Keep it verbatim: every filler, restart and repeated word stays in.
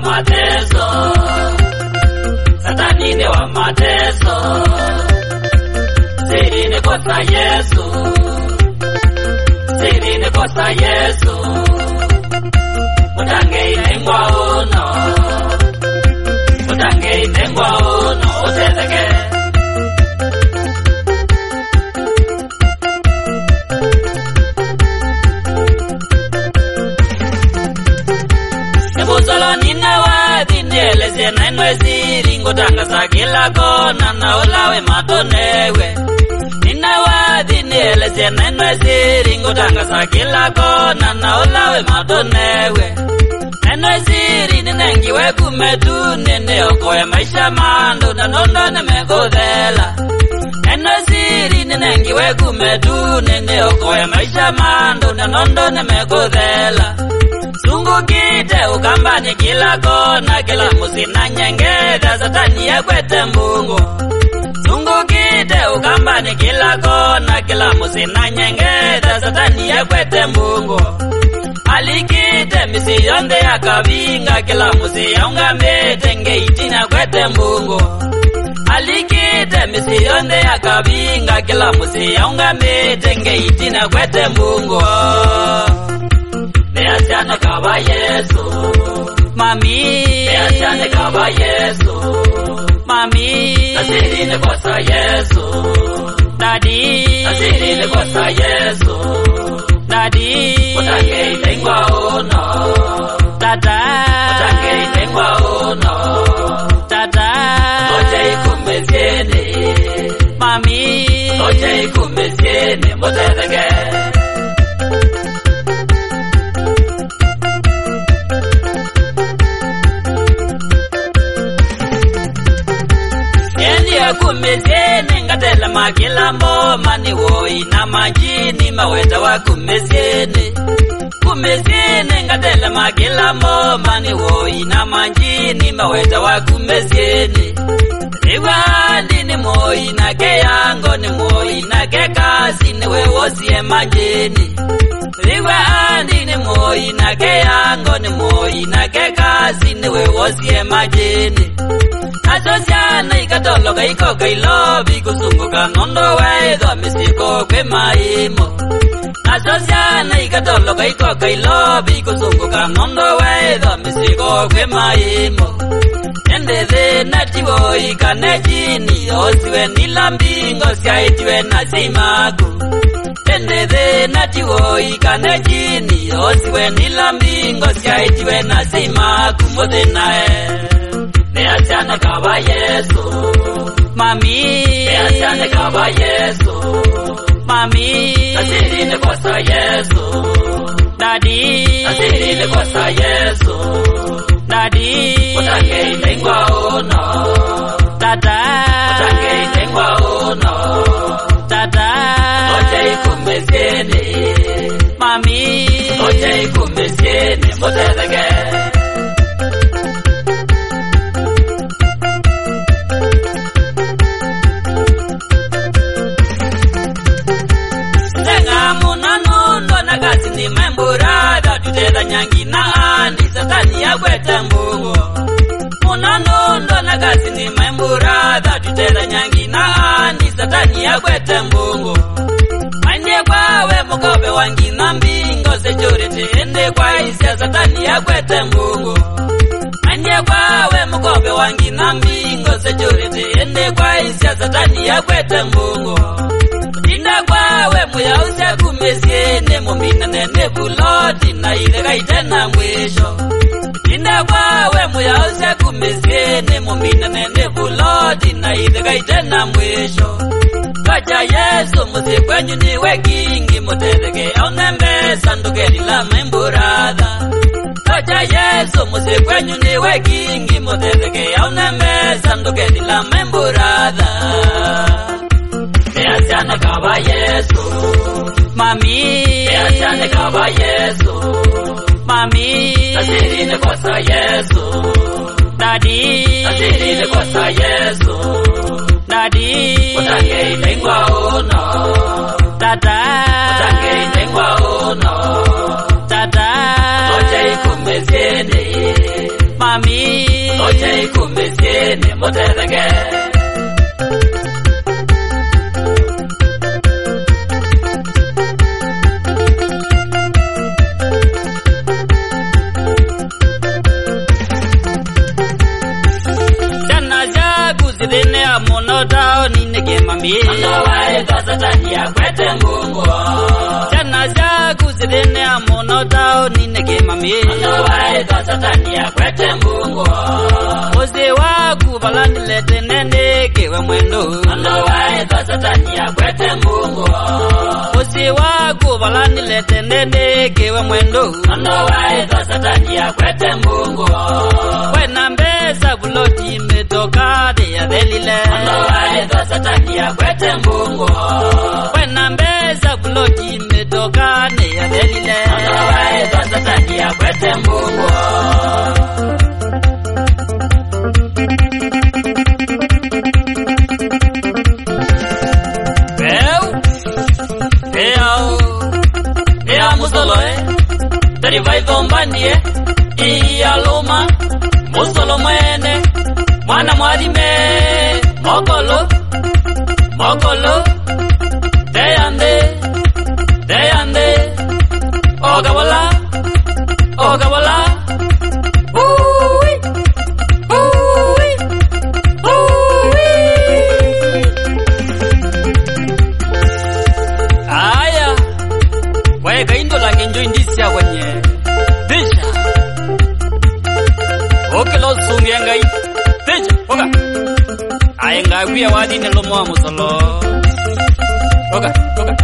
mateso, Satani ni wa mateso, siri ni kosa Yesu, siri ni kosa Yesu, mutange inengwa ono, mutange inengwa ono, otezeke. Nebuzolo nina wadi nieleze na inweziri ngotangasa kila kona na ulawe matonewe. Nina wadi nieleze na inweziri ngotangasa kila kona na ulawe matonewe. Inweziri ninengiwe kumetu nene okoe maisha mando na nondo nemegodhela. Inweziri ninengiwe kumetu nene okoe maisha mando na nondo nemegodhela. Sungu kite ukambani kila kona kila musina nyengeda Satani ya kwete mbungu. Sungu kite ukambani kila kona kila musina nyengeda Satani ya kwete mbungu. Alikite misi yonde ya kabinga kila musi ya ungamete ngeitina kwete mbungu. Alikite misi yonde ya kabinga kila musi ya ungamete ngeitina kwete mbungu. Neachane kaba Yesu, mami. Neachane kaba Yesu, mami. Asiri ni kosa Yesu, daddy. Asiri ni kosa Yesu, daddy. Mutange inengwa ono, tata. Mutange inengwa ono, tata. Oje ikumezieni, mami. Oje ikumezieni, mutezeke. Kumezene ngatela makila mboma ni woi na majini maweta wa kumezene. Kumezene ngatela makila mboma ni woi na majini maweta wa kumezene. Riwandi ni moi na ke yango ni moi na ke kasi ni wewosie majini. Riwandi ni moi na ke yango ni moi na ke kasi ni wewosie majini. Asosiana ikatologa ikoka ilobi kusunguka nondo wedo misiko kwe maimo. Asosiana ikatologa ikoka ilobi kusunguka nondo wedo misiko kwe maimo. Endeze natiwo ikane chini osiwe nilambingo siaitiwe nasimaku. Endeze natiwo ikane chini osiwe nilambingo siaitiwe nasimaku modenae. Neachane kaba Yesu, mami. Neachane kaba Yesu, mami. Asiri ni kosa Yesu, daddy. Asiri ni kosa Yesu, daddy. Mutange inengwa ono, tata. Mutange inengwa ono, tata. Oje ikumezieni, mami. Oje ikumezieni, mutezeke. Ni memburada tuteza nyangi na andi Satani ya kwete mbungu. Munanondo na kasi ni memburada tuteza nyangi na andi Satani ya kwete mbungu. Ande kwawe mukobe wangi na mbingo security ende kwa isia Satani ya kwete mbungu. Ande kwawe mukobe wangi na mbingo security ende kwa isia Satani ya kwete mbungu. Inda kwawe muya use kumesiene mumina nene buloti na ilega itena mwisho. Inda kwawe muya use kumesiene mumina nene buloti na ilega itena mwisho. Kaja Yesu musikwenyu niwe kingi mutezeke aunembe sandukeli la memburada. Kaja Yesu musikwenyu niwe kingi mutezeke aunembe sandukeli la memburada. Neachane kaba Yesu, mami. Neachane kaba Yesu, mami. Asiri ni kosa Yesu, daddy. Asiri ni kosa Yesu, daddy. Mutange inengwa ono, tata. Mutange inengwa ono, tata. Oje ikumezieni, mami. Moche kumbesie ni motedege Dine amono dao ninege mami Ando wae dosa tania kwete mungu Chana jagu zidine amono dao ninege mami Ando wae dosa tania kwete mungu Oze wagu balani lete nende kewe mwendo Ando wae dosa tania kwete mungu Oze wagu balani lete nende kewe mwendo Ando wae dosa tania kwete mungu Kwena mbeza buloti metoka de ya delile Ando wae dosa tania kwete mungu Kwena mbeza buloti metoka de ya delile Ando wae dosa tania kwete mungu Tari vai bombanie iya loma musolo mwene mwana mwadime mokolo mokolo deyande deyande ogawala ogawala uwi uwi uwi aya wega indo la ngenjo indisia wenye Deja Oke lo sungi engai Deja Oka Ayenga kuya wadi ne lomo musolo Oka Oka